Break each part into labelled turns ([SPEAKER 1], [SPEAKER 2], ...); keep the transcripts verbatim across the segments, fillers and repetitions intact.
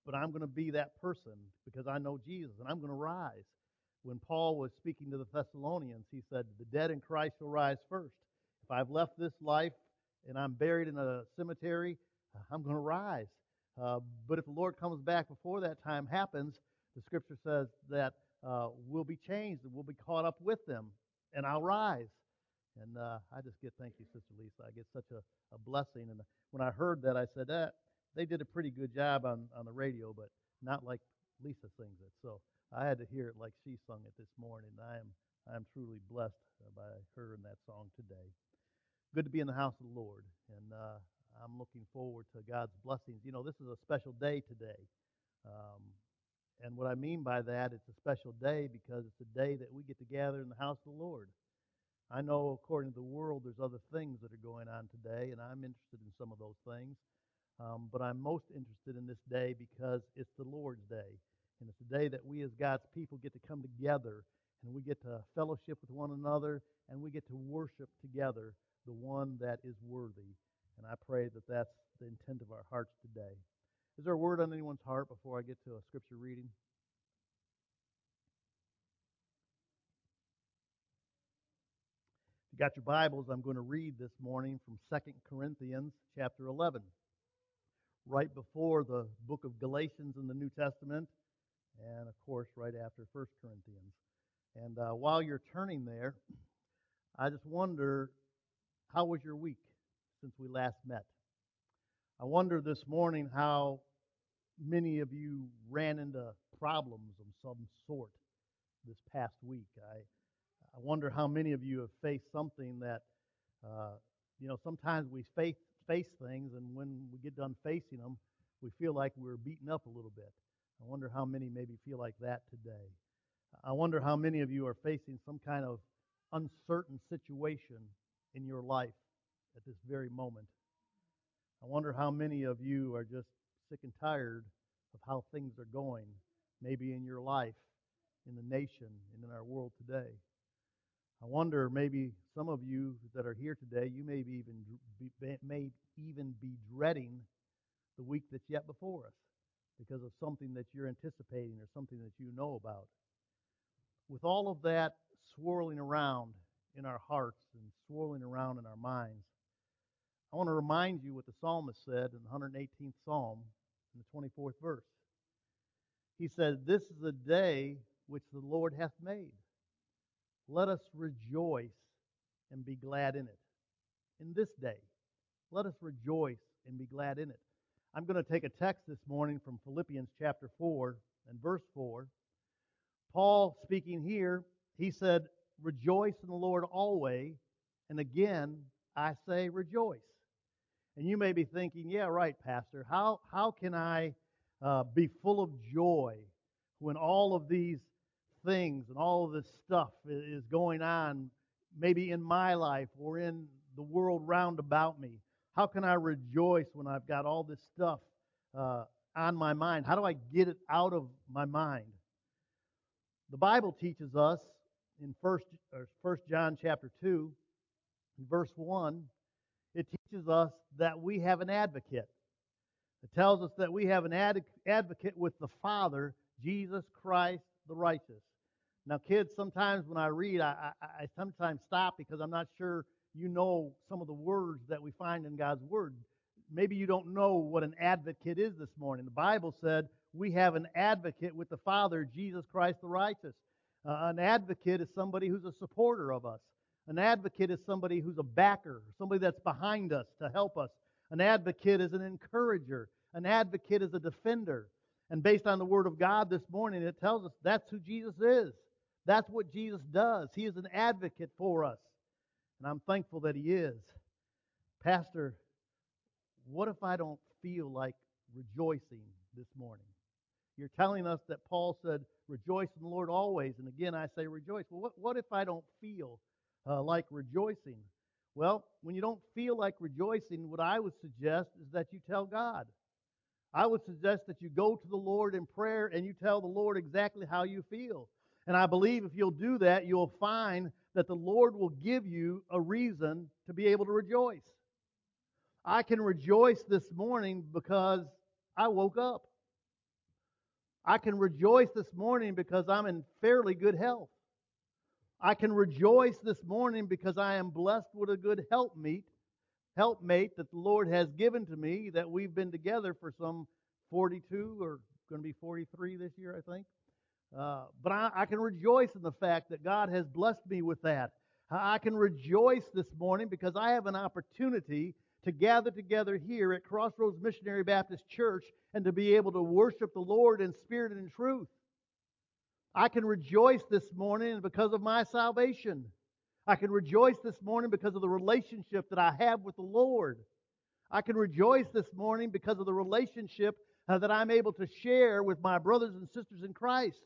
[SPEAKER 1] but I'm going to be that person because I know Jesus, and I'm going to rise. When Paul was speaking to the Thessalonians, he said, the dead in Christ will rise first. If I've left this life and I'm buried in a cemetery, I'm going to rise. Uh, but if the Lord comes back before that time happens, the Scripture says that uh, we'll be changed and we'll be caught up with them, and I'll rise. And uh, I just get, thank you, Sister Lisa. I get such a, a blessing. And when I heard that, I said, that they did a pretty good job on, on the radio, but not like Lisa sings it. So I had to hear it like she sung it this morning. I am I am truly blessed by her in that song today. Good to be in the house of the Lord, and uh, I'm looking forward to God's blessings. You know, this is a special day today. Um, and what I mean by that, it's a special day because it's a day that we get to gather in the house of the Lord. I know according to the world, there's other things that are going on today, and I'm interested in some of those things. Um, but I'm most interested in this day because it's the Lord's day. And it's a day that we as God's people get to come together, and we get to fellowship with one another, and we get to worship together the one that is worthy. And I pray that that's the intent of our hearts today. Is there a word on anyone's heart before I get to a scripture reading? If you got your Bibles, I'm going to read this morning from Second Corinthians chapter eleven, right before the book of Galatians in the New Testament, and of course right after First Corinthians. And uh, while you're turning there, I just wonder, how was your week since we last met? I wonder this morning how many of you ran into problems of some sort this past week. I I wonder how many of you have faced something that, uh, you know, sometimes we face, face things, and when we get done facing them, we feel like we're beaten up a little bit. I wonder how many maybe feel like that today. I wonder how many of you are facing some kind of uncertain situation in your life at this very moment. I wonder how many of you are just sick and tired of how things are going, maybe in your life, in the nation, and in our world today. I wonder, maybe some of you that are here today, you may be even be, may even be dreading the week that's yet before us because of something that you're anticipating or something that you know about. With all of that swirling around in our hearts and swirling around in our minds, I want to remind you what the psalmist said in the one hundred eighteenth Psalm in the twenty-fourth verse. He said, "This is the day which the Lord hath made. Let us rejoice and be glad in it." In this day, let us rejoice and be glad in it. I'm going to take a text this morning from Philippians chapter four and verse four. Paul speaking here, he said, "Rejoice in the Lord always, and again I say rejoice." And you may be thinking, yeah, right, Pastor, how, how can I uh, be full of joy when all of these things and all of this stuff is going on, maybe in my life or in the world round about me? How can I rejoice when I've got all this stuff uh, on my mind? How do I get it out of my mind? The Bible teaches us in First or First John chapter two, verse one, it teaches us that we have an advocate. It tells us that we have an ad- advocate with the Father, Jesus Christ the righteous. Now, kids, sometimes when I read, I, I, I sometimes stop because I'm not sure you know some of the words that we find in God's Word. Maybe you don't know what an advocate is this morning. The Bible said we have an advocate with the Father, Jesus Christ the righteous. Uh, an advocate is somebody who's a supporter of us. An advocate is somebody who's a backer, somebody that's behind us to help us. An advocate is an encourager. An advocate is a defender. And based on the Word of God this morning, it tells us that's who Jesus is. That's what Jesus does. He is an advocate for us. And I'm thankful that He is. Pastor, what if I don't feel like rejoicing this morning? You're telling us that Paul said, rejoice in the Lord always. And again, I say rejoice. Well, what, what if I don't feel uh, like rejoicing? Well, when you don't feel like rejoicing, what I would suggest is that you tell God. I would suggest that you go to the Lord in prayer and you tell the Lord exactly how you feel. And I believe if you'll do that, you'll find that the Lord will give you a reason to be able to rejoice. I can rejoice this morning because I woke up. I can rejoice this morning because I'm in fairly good health. I can rejoice this morning because I am blessed with a good helpmeet, helpmate that the Lord has given to me, that we've been together for some forty-two or going to be forty-three this year, I think. Uh, but I, I can rejoice in the fact that God has blessed me with that. I can rejoice this morning because I have an opportunity to gather together here at Crossroads Missionary Baptist Church and to be able to worship the Lord in spirit and in truth. I can rejoice this morning because of my salvation. I can rejoice this morning because of the relationship that I have with the Lord. I can rejoice this morning because of the relationship uh, that I'm able to share with my brothers and sisters in Christ.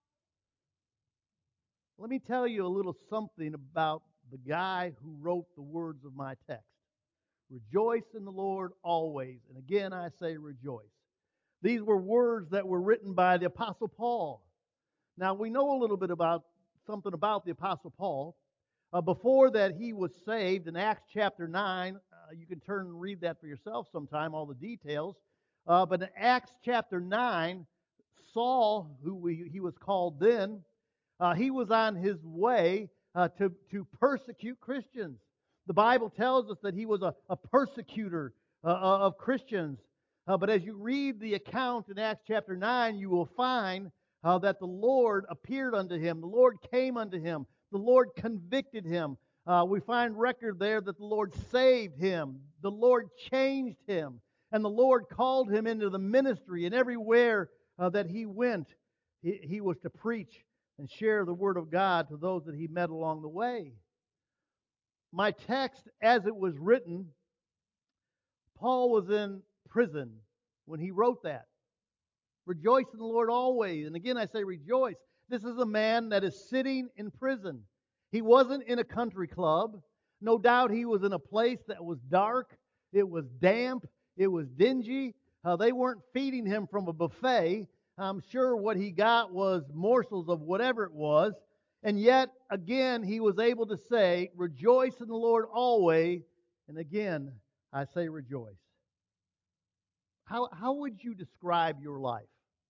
[SPEAKER 1] Let me tell you a little something about the guy who wrote the words of my text. Rejoice in the Lord always. And again, I say rejoice. These were words that were written by the Apostle Paul. Now, we know a little bit about something about the Apostle Paul. Uh, before that he was saved, in Acts chapter nine, uh, you can turn and read that for yourself sometime, all the details. Uh, but in Acts chapter nine, Saul, who we, he was called then, uh, he was on his way uh, to, to persecute Christians. The Bible tells us that he was a, a persecutor uh, of Christians. Uh, but as you read the account in Acts chapter nine, you will find uh, that the Lord appeared unto him. The Lord came unto him. The Lord convicted him. Uh, we find record there that the Lord saved him. The Lord changed him. And the Lord called him into the ministry. And everywhere uh, that he went, he, he was to preach and share the Word of God to those that he met along the way. My text, as it was written, Paul was in prison when he wrote that. Rejoice in the Lord always. And again, I say rejoice. This is a man that is sitting in prison. He wasn't in a country club. No doubt he was in a place that was dark. It was damp. It was dingy. Uh, they weren't feeding him from a buffet. I'm sure what he got was morsels of whatever it was. And yet, again, he was able to say, rejoice in the Lord always. And again, I say rejoice. How, how would you describe your life?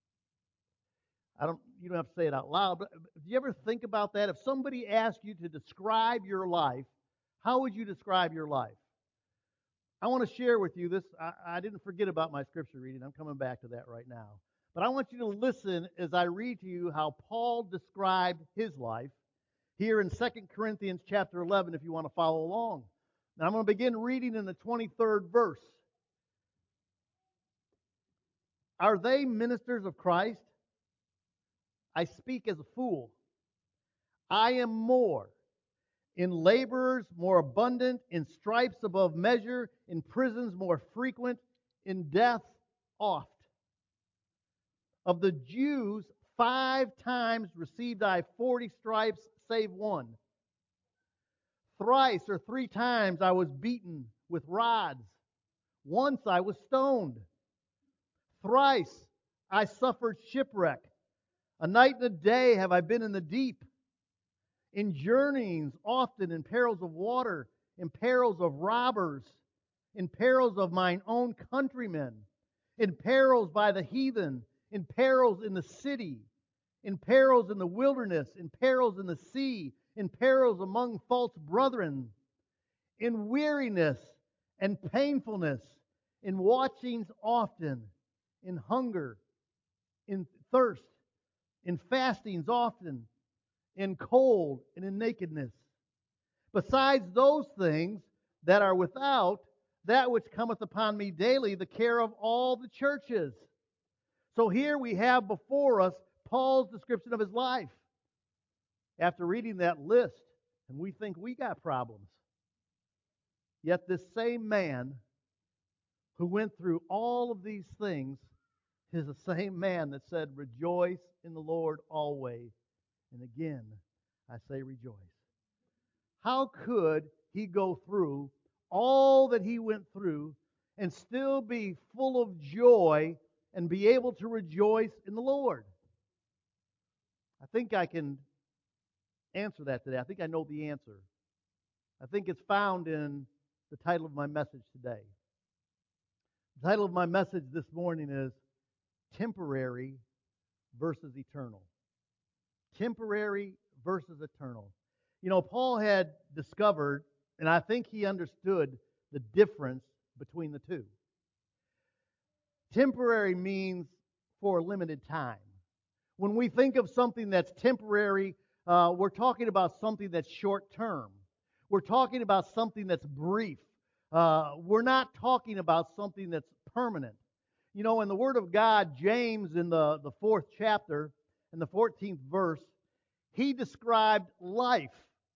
[SPEAKER 1] I don't. You don't have to say it out loud, but do you ever think about that? If somebody asked you to describe your life, how would you describe your life? I want to share with you this. I, I didn't forget about my scripture reading. I'm coming back to that right now. But I want you to listen as I read to you how Paul described his life here in Second Corinthians chapter eleven, if you want to follow along. Now I'm going to begin reading in the twenty-third verse. Are they ministers of Christ? I speak as a fool. I am more. In laborers more abundant, in stripes above measure, in prisons more frequent, in death oft. Of the Jews, five times received I forty stripes, save one. Thrice or three times I was beaten with rods. Once I was stoned. Thrice I suffered shipwreck. A night and a day have I been in the deep. In journeyings often, in perils of water, in perils of robbers, in perils of mine own countrymen, in perils by the heathen, in perils in the city, in perils in the wilderness, in perils in the sea, in perils among false brethren, in weariness and painfulness, in watchings often, in hunger, in thirst, in fastings often, in cold and in nakedness. Besides those things that are without, that which cometh upon me daily, the care of all the churches. So here we have before us Paul's description of his life. After reading that list, and we think we got problems. Yet this same man who went through all of these things is the same man that said, rejoice in the Lord always. And again, I say rejoice. How could he go through all that he went through and still be full of joy and be able to rejoice in the Lord? I think I can answer that today. I think I know the answer. I think it's found in the title of my message today. The title of my message this morning is Temporary versus eternal. Temporary versus eternal. You know, Paul had discovered, and I think he understood the difference between the two. Temporary means for a limited time. When we think of something that's temporary, uh, we're talking about something that's short term. We're talking about something that's brief. Uh, we're not talking about something that's permanent. You know, in the Word of God, James, in the, the fourth chapter, in the fourteenth verse, he described life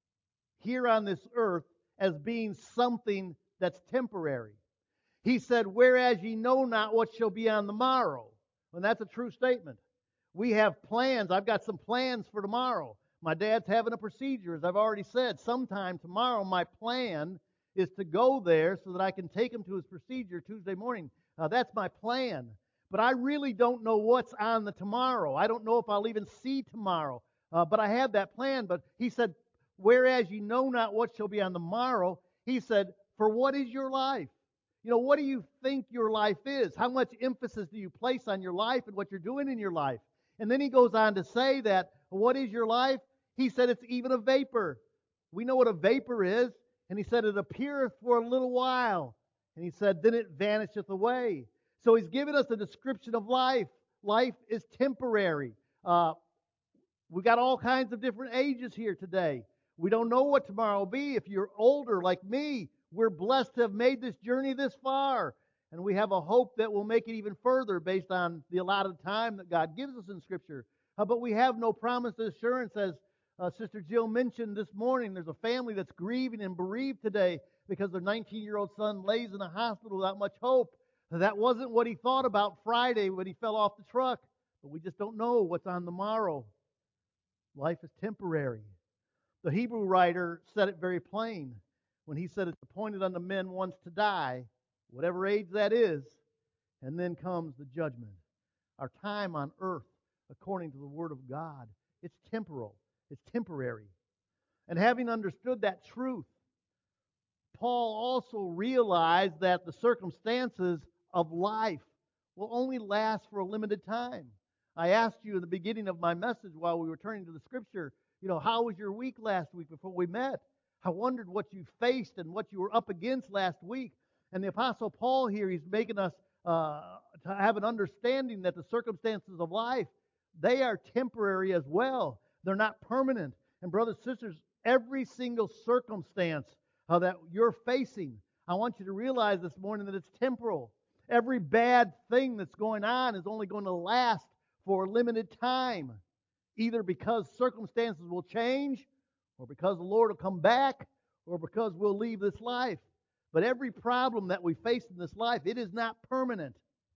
[SPEAKER 1] here on this earth as being something that's temporary. He said, whereas ye know not what shall be on the morrow. And that's a true statement. We have plans. I've got some plans for tomorrow. My dad's having a procedure, as I've already said. Sometime tomorrow, my plan is to go there so that I can take him to his procedure Tuesday morning. Uh, that's my plan. But I really don't know what's on the tomorrow. I don't know if I'll even see tomorrow. Uh, but I have that plan. But he said, whereas ye know not what shall be on the morrow, he said, for what is your life? You know, what do you think your life is? How much emphasis do you place on your life and what you're doing in your life? And then he goes on to say that, what is your life? He said it's even a vapor. We know what a vapor is. And he said it appeareth for a little while. And he said, then it vanisheth away. So he's given us a description of life. Life is temporary. Uh, we've got all kinds of different ages here today. We don't know what tomorrow will be. If you're older like me, we're blessed to have made this journey this far. And we have a hope that we'll make it even further based on the allotted time that God gives us in Scripture. Uh, but we have no promise of assurance. As uh, Sister Jill mentioned this morning, there's a family that's grieving and bereaved today because their nineteen-year-old son lays in a hospital without much hope. That wasn't what he thought about Friday when he fell off the truck. But we just don't know what's on the morrow. Life is temporary. The Hebrew writer said it very plain when he said it's appointed unto men once to die, whatever age that is, and then comes the judgment. Our time on earth, according to the Word of God, it's temporal. It's temporary. And having understood that truth, Paul also realized that the circumstances of life will only last for a limited time. I asked you in the beginning of my message while we were turning to the Scripture, you know, how was your week last week before we met? I wondered what you faced and what you were up against last week. And the Apostle Paul here, he's making us uh, to have an understanding that the circumstances of life, they are temporary as well. They're not permanent. And brothers and sisters, every single circumstance uh, that you're facing, I want you to realize this morning that it's temporal. Every bad thing that's going on is only going to last for a limited time, either because circumstances will change, or because the Lord will come back, or because we'll leave this life. But every problem that we face in this life, it is not permanent.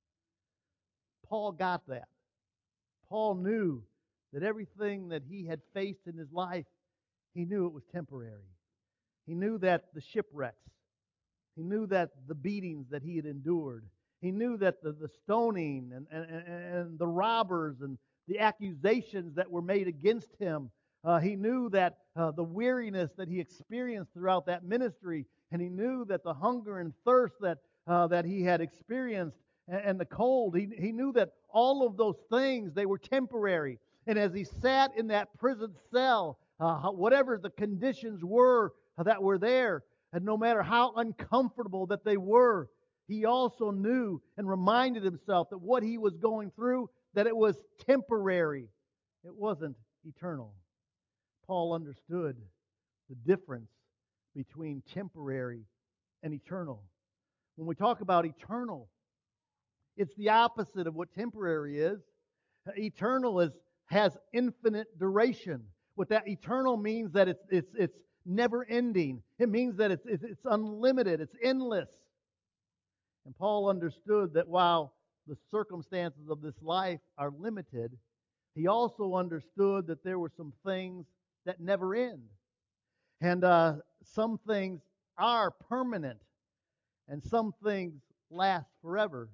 [SPEAKER 1] Paul got that. Paul knew that everything that he had faced in his life, he knew it was temporary. He knew that the shipwrecks, he knew that the beatings that he had endured, he knew that the, the stoning and, and, and the robbers and the accusations that were made against him, Uh, he knew that uh, the weariness that he experienced throughout that ministry, and he knew that the hunger and thirst that uh, that he had experienced, and, and the cold. He, he knew that all of those things, they were temporary. And as he sat in that prison cell, uh, whatever the conditions were that were there, and no matter how uncomfortable that they were, he also knew and reminded himself that what he was going through, that it was temporary. It wasn't eternal. Paul understood the difference between temporary and eternal. When we talk about eternal, it's the opposite of what temporary is. Eternal is has infinite duration. What that eternal means that it's it's it's never ending. It means that it's it's, it's unlimited. It's endless. And Paul understood that while the circumstances of this life are limited, he also understood that there were some things that never end. And uh, some things are permanent, and some things last forever.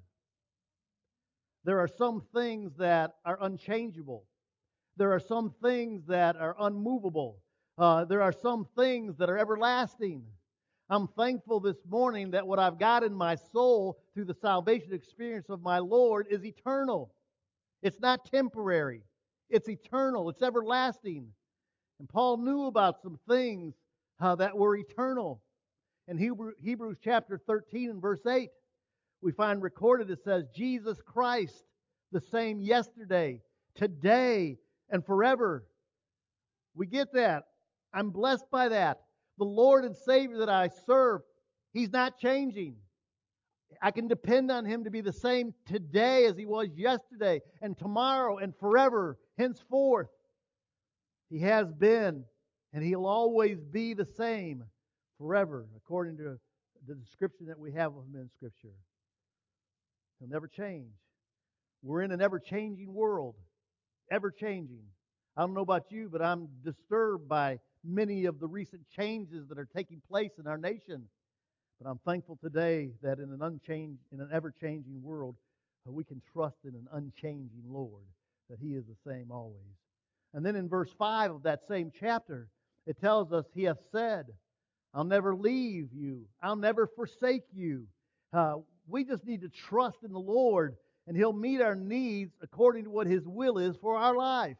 [SPEAKER 1] There are some things that are unchangeable. There are some things that are unmovable. Uh, there are some things that are everlasting. I'm thankful this morning that what I've got in my soul through the salvation experience of my Lord is eternal. It's not temporary. It's eternal. It's everlasting. And Paul knew about some things uh, that were eternal. In Hebrew, Hebrews chapter thirteen and verse eight, we find recorded, it says, Jesus Christ, the same yesterday, today, and forever. We get that. I'm blessed by that. The Lord and Savior that I serve, He's not changing. I can depend on Him to be the same today as He was yesterday, and tomorrow, and forever, henceforth. He has been, and He'll always be the same forever, according to the description that we have of Him in Scripture. He'll never change. We're in an ever-changing world. Ever-changing. I don't know about you, but I'm disturbed by many of the recent changes that are taking place in our nation. But I'm thankful today that in an unchanged, in an ever-changing world, we can trust in an unchanging Lord, that He is the same always. And then in verse five of that same chapter, it tells us, He hath said, I'll never leave you. I'll never forsake you. Uh, we just need to trust in the Lord, and He'll meet our needs according to what His will is for our life.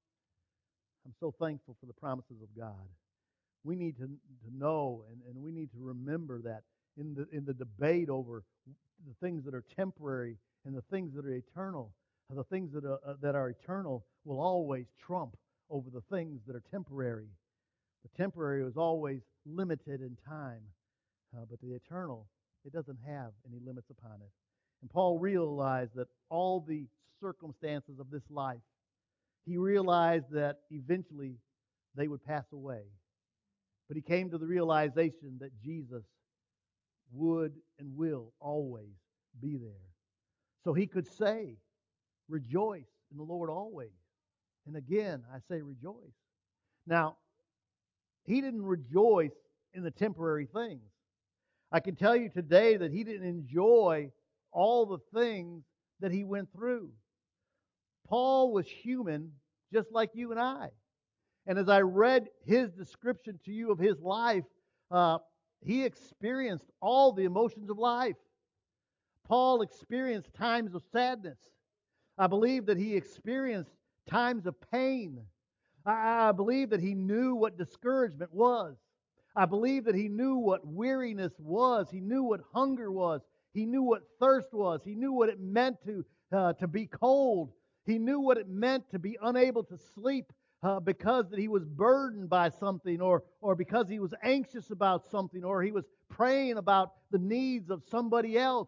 [SPEAKER 1] I'm so thankful for the promises of God. We need to, to know, and, and we need to remember that in the in the debate over the things that are temporary and the things that are eternal, the things that are, uh, that are eternal will always trump over the things that are temporary. The temporary is always limited in time, uh, but the eternal, it doesn't have any limits upon it. And Paul realized that all the circumstances of this life, he realized that eventually they would pass away. But he came to the realization that Jesus would and will always be there. So he could say, rejoice in the Lord always. And again, I say rejoice. Now, he didn't rejoice in the temporary things. I can tell you today that he didn't enjoy all the things that he went through. Paul was human just like you and I. And as I read his description to you of his life, uh, he experienced all the emotions of life. Paul experienced times of sadness. I believe that he experienced times of pain. I, I believe that he knew what discouragement was. I believe that he knew what weariness was. He knew what hunger was. He knew what thirst was. He knew what it meant to, uh, to be cold. He knew what it meant to be unable to sleep uh, because that he was burdened by something, or, or because he was anxious about something, or he was praying about the needs of somebody else.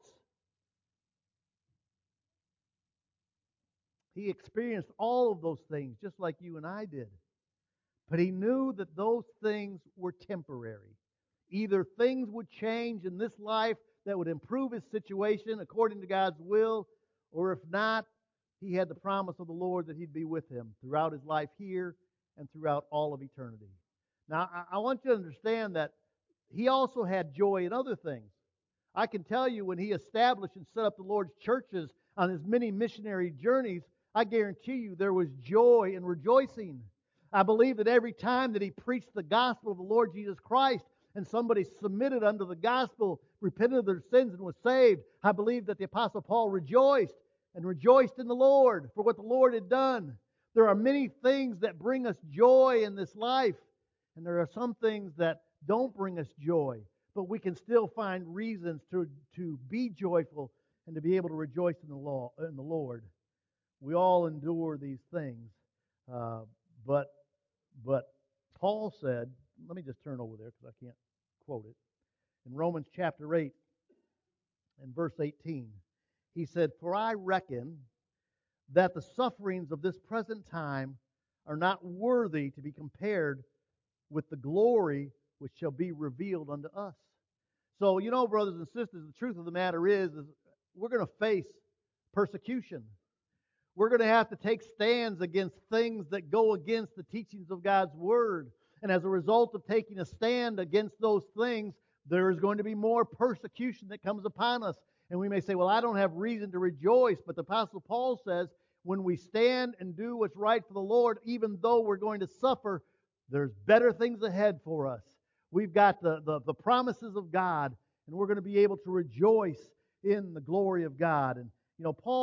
[SPEAKER 1] He experienced all of those things just like you and I did. But he knew that those things were temporary. Either things would change in this life that would improve his situation according to God's will, or if not, he had the promise of the Lord that He'd be with him throughout his life here and throughout all of eternity. Now, I want you to understand that he also had joy in other things. I can tell you when he established and set up the Lord's churches on his many missionary journeys, I guarantee you there was joy and rejoicing. I believe that every time that he preached the gospel of the Lord Jesus Christ and somebody submitted unto the gospel, repented of their sins and was saved, I believe that the Apostle Paul rejoiced and rejoiced in the Lord for what the Lord had done. There are many things that bring us joy in this life, and there are some things that don't bring us joy, but we can still find reasons to, to be joyful and to be able to rejoice in the, law, in the Lord. We all endure these things, uh, but but Paul said, let me just turn over there because I can't quote it. In Romans chapter eight and verse eighteen, he said, For I reckon that the sufferings of this present time are not worthy to be compared with the glory which shall be revealed unto us. So, you know, brothers and sisters, the truth of the matter is, is we're going to face persecution. We're going to have to take stands against things that go against the teachings of God's Word. And as a result of taking a stand against those things, there is going to be more persecution that comes upon us. And we may say, well, I don't have reason to rejoice. But the Apostle Paul says, when we stand and do what's right for the Lord, even though we're going to suffer, there's better things ahead for us. We've got the, the, the promises of God, and we're going to be able to rejoice in the glory of God. And, you know, Paul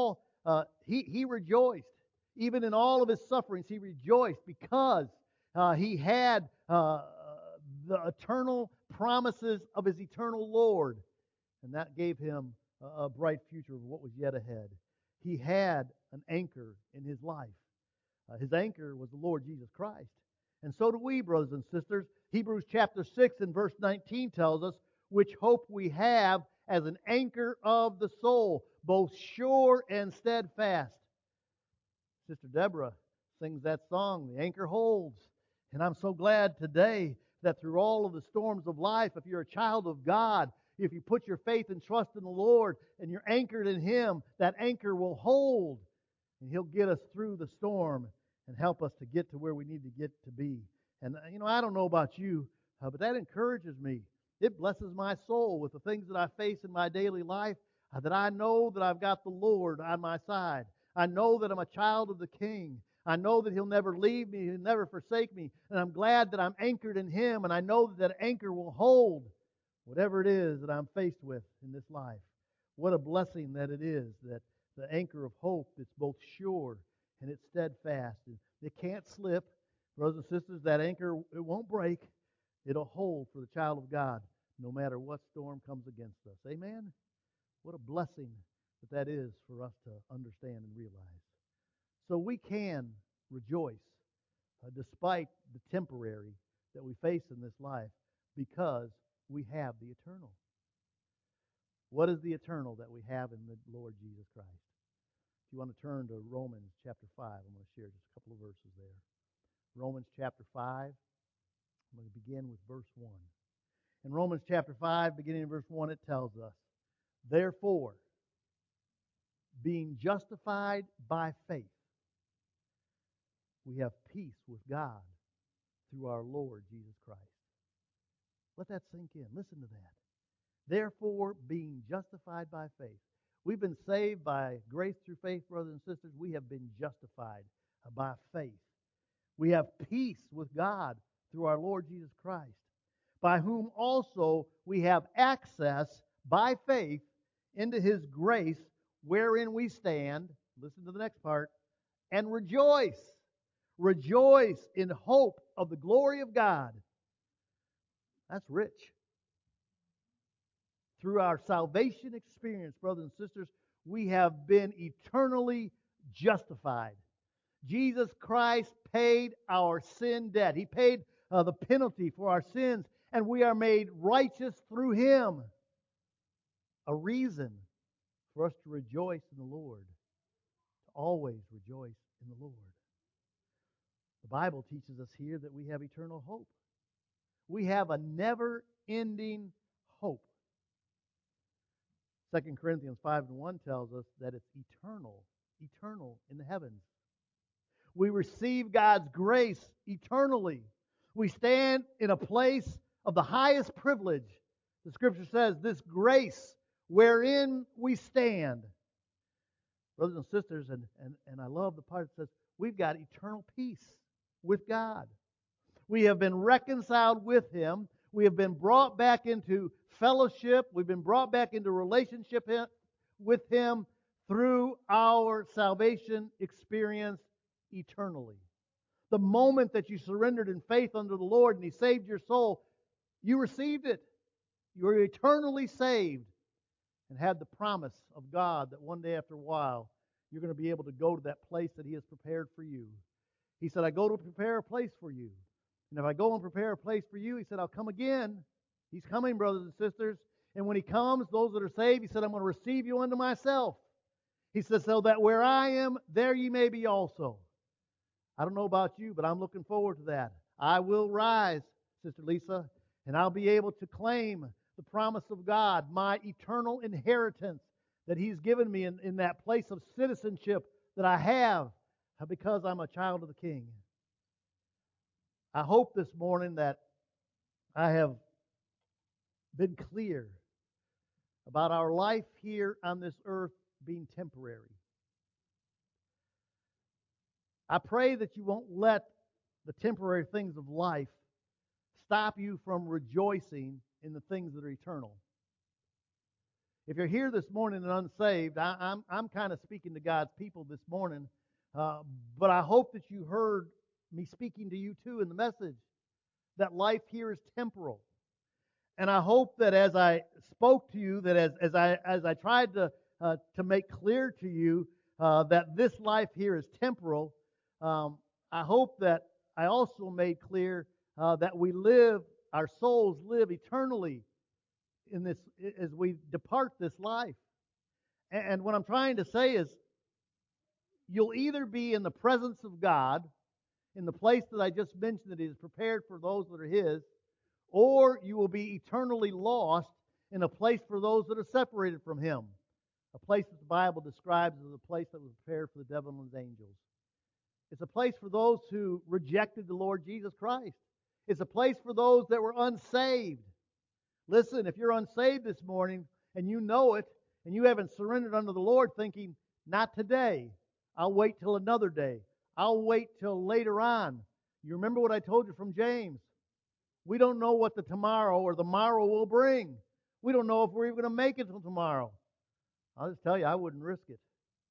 [SPEAKER 1] uh, he, he rejoiced. Even in all of his sufferings, he rejoiced because uh, he had uh, the eternal promises of his eternal Lord. And that gave him a, a bright future of what was yet ahead. He had an anchor in his life. Uh, his anchor was the Lord Jesus Christ. And so do we, brothers and sisters. Hebrews chapter six and verse nineteen tells us, which hope we have as an anchor of the soul, both sure and steadfast. Sister Deborah sings that song, The Anchor Holds. And I'm so glad today that through all of the storms of life, if you're a child of God, if you put your faith and trust in the Lord and you're anchored in Him, that anchor will hold. And He'll get us through the storm and help us to get to where we need to get to be. And, you know, I don't know about you, uh, but that encourages me. It blesses my soul with the things that I face in my daily life, uh, that I know that I've got the Lord on my side. I know that I'm a child of the King. I know that He'll never leave me. He'll never forsake me. And I'm glad that I'm anchored in Him, and I know that that anchor will hold whatever it is that I'm faced with in this life. What a blessing that it is, that the anchor of hope that's both sure and it's steadfast. And it can't slip. Brothers and sisters, that anchor, it won't break. It'll hold for the child of God no matter what storm comes against us. Amen? What a blessing that that is for us to understand and realize. So we can rejoice uh, despite the temporary that we face in this life because we have the eternal. What is the eternal that we have in the Lord Jesus Christ? If you want to turn to Romans chapter five, I'm going to share just a couple of verses there. Romans chapter five, I'm going to begin with verse one. In Romans chapter five, beginning in verse one, it tells us, therefore, being justified by faith, we have peace with God through our Lord Jesus Christ. Let that sink in. Listen to that. Therefore, being justified by faith. We've been saved by grace through faith, brothers and sisters. We have been justified by faith. We have peace with God through our Lord Jesus Christ, by whom also we have access by faith into His grace, wherein we stand, listen to the next part, and rejoice. Rejoice in hope of the glory of God. That's rich. Through our salvation experience, brothers and sisters, we have been eternally justified. Jesus Christ paid our sin debt. He paid uh, the penalty for our sins, and we are made righteous through Him. A reason for us to rejoice in the Lord, to always rejoice in the Lord. The Bible teaches us here that we have eternal hope. We have a never-ending hope. Second Corinthians five and one tells us that it's eternal, eternal in the heavens. We receive God's grace eternally. We stand in a place of the highest privilege. The Scripture says, this grace wherein we stand. Brothers and sisters, and, and, and I love the part that says, we've got eternal peace with God. We have been reconciled with Him. We have been brought back into fellowship. We've been brought back into relationship with Him through our salvation experience eternally. The moment that you surrendered in faith unto the Lord and He saved your soul, you received it. You were eternally saved and had the promise of God that one day after a while you're going to be able to go to that place that He has prepared for you. He said, I go to prepare a place for you. And if I go and prepare a place for you, He said, I'll come again. He's coming, brothers and sisters. And when He comes, those that are saved, He said, I'm going to receive you unto myself. He says, so that where I am, there ye may be also. I don't know about you, but I'm looking forward to that. I will rise, Sister Lisa, and I'll be able to claim the promise of God, my eternal inheritance that He's given me in, in that place of citizenship that I have because I'm a child of the King. I hope this morning that I have been clear about our life here on this earth being temporary. I pray that you won't let the temporary things of life stop you from rejoicing in the things that are eternal. If you're here this morning and unsaved, I, I'm, I'm kind of speaking to God's people this morning, uh, but I hope that you heard me speaking to you too in the message, that life here is temporal. And I hope that as I spoke to you, that as, as I as I tried to uh, to make clear to you uh, that this life here is temporal, um, I hope that I also made clear uh, that we live, our souls live eternally in this as we depart this life. And, and what I'm trying to say is, you'll either be in the presence of God, in the place that I just mentioned that He has prepared for those that are His, or you will be eternally lost in a place for those that are separated from Him. A place that the Bible describes as a place that was prepared for the devil and his angels. It's a place for those who rejected the Lord Jesus Christ. It's a place for those that were unsaved. Listen, if you're unsaved this morning and you know it, and you haven't surrendered unto the Lord thinking, not today, I'll wait till another day, I'll wait till later on. You remember what I told you from James? We don't know what the tomorrow or the morrow will bring. We don't know if we're even going to make it till tomorrow. I'll just tell you, I wouldn't risk it.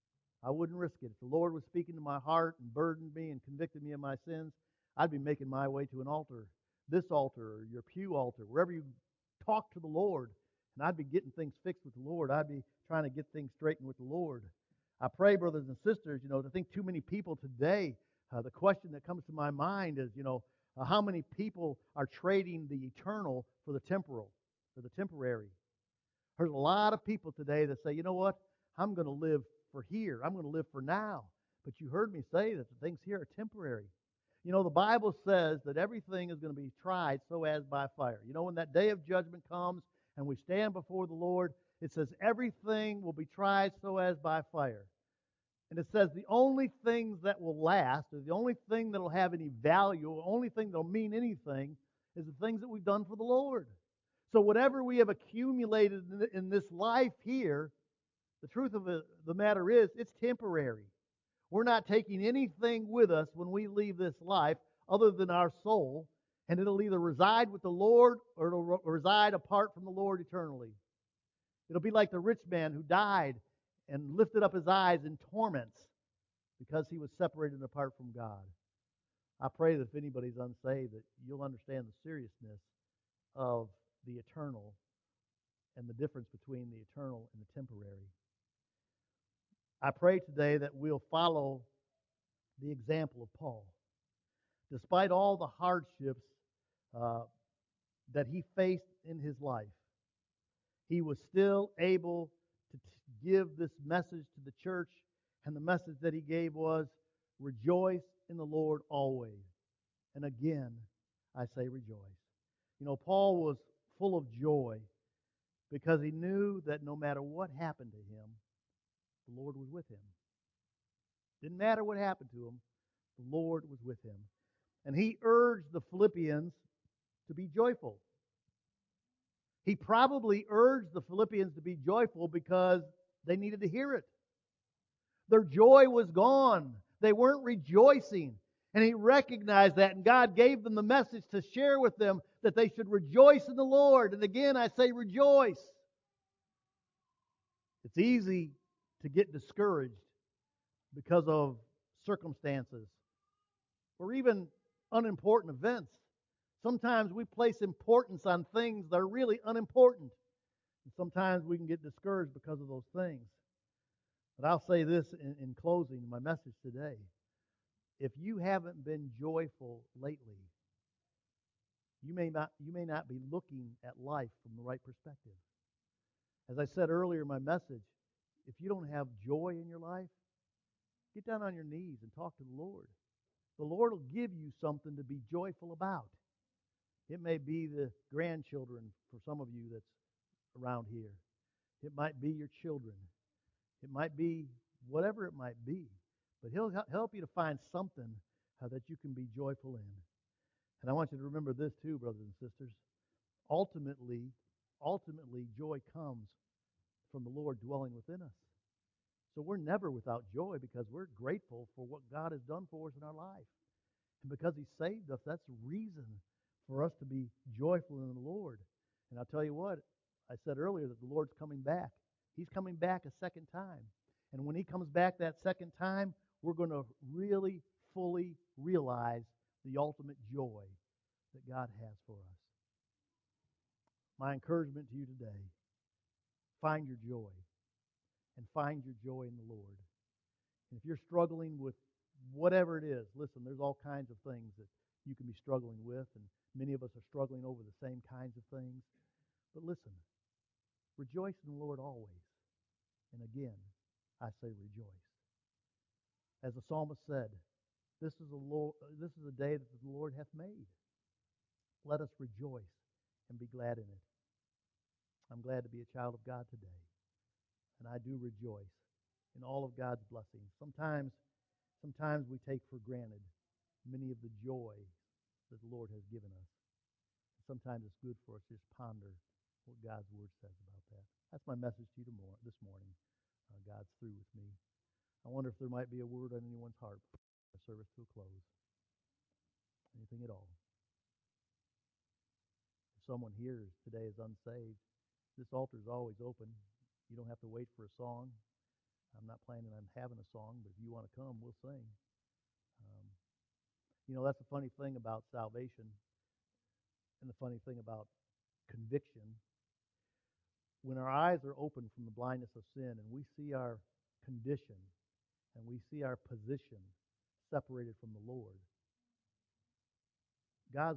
[SPEAKER 1] I wouldn't risk it. If the Lord was speaking to my heart and burdened me and convicted me of my sins, I'd be making my way to an altar, this altar or your pew altar, wherever you talk to the Lord, and I'd be getting things fixed with the Lord. I'd be trying to get things straightened with the Lord. I pray, brothers and sisters, you know, to think too many people today, uh, the question that comes to my mind is, you know, uh, how many people are trading the eternal for the temporal, for the temporary? There's a lot of people today that say, you know what, I'm going to live for here. I'm going to live for now. But you heard me say that the things here are temporary. You know, the Bible says that everything is going to be tried so as by fire. You know, when that day of judgment comes and we stand before the Lord, it says everything will be tried so as by fire. And it says the only things that will last, or the only thing that will have any value, the only thing that will mean anything, is the things that we've done for the Lord. So whatever we have accumulated in this life here, the truth of the matter is, it's temporary. We're not taking anything with us when we leave this life other than our soul, and it'll either reside with the Lord or it'll reside apart from the Lord eternally. It'll be like the rich man who died and lifted up his eyes in torments because he was separated apart from God. I pray that if anybody's unsaved, that you'll understand the seriousness of the eternal and the difference between the eternal and the temporary. I pray today that we'll follow the example of Paul. Despite all the hardships uh, that he faced in his life, he was still able to t- give this message to the church, and the message that he gave was, rejoice in the Lord always. And again, I say rejoice. You know, Paul was full of joy because he knew that no matter what happened to him, the Lord was with him. Didn't matter what happened to him, the Lord was with him. And he urged the Philippians to be joyful. He probably urged the Philippians to be joyful because they needed to hear it. Their joy was gone. They weren't rejoicing. And he recognized that, and God gave them the message to share with them that they should rejoice in the Lord. And again, I say rejoice. It's easy to get discouraged because of circumstances or even unimportant events. Sometimes we place importance on things that are really unimportant. And sometimes we can get discouraged because of those things. But I'll say this in, in closing my message today. If you haven't been joyful lately, you may not, you may not be looking at life from the right perspective. As I said earlier in my message, if you don't have joy in your life, get down on your knees and talk to the Lord. The Lord will give you something to be joyful about. It may be the grandchildren for some of you that's around here. It might be your children. It might be whatever it might be. But He'll help you to find something uh, that you can be joyful in. And I want you to remember this too, brothers and sisters. Ultimately, ultimately, joy comes from the Lord dwelling within us. So we're never without joy because we're grateful for what God has done for us in our life. And because He saved us, that's a reason for us to be joyful in the Lord. And I'll tell you what, I said earlier that the Lord's coming back. He's coming back a second time. And when He comes back that second time, we're going to really fully realize the ultimate joy that God has for us. My encouragement to you today, find your joy, and find your joy in the Lord. And if you're struggling with whatever it is, listen, there's all kinds of things that you can be struggling with, and many of us are struggling over the same kinds of things. But listen, rejoice in the Lord always. And again, I say rejoice. As the psalmist said, this is a Lord, this is a day that the Lord hath made. Let us rejoice and be glad in it. I'm glad to be a child of God today. And I do rejoice in all of God's blessings. Sometimes, sometimes we take for granted many of the joy that the Lord has given us. Sometimes it's good for us to just ponder what God's Word says about that. That's my message to you this morning. Uh, God's through with me. I wonder if there might be a word on anyone's heart before the service to a close. Anything at all. If someone here today is unsaved, this altar is always open. You don't have to wait for a song. I'm not planning on having a song, but if you want to come, we'll sing. Um, you know, that's the funny thing about salvation and the funny thing about conviction. When our eyes are open from the blindness of sin and we see our condition and we see our position separated from the Lord, God's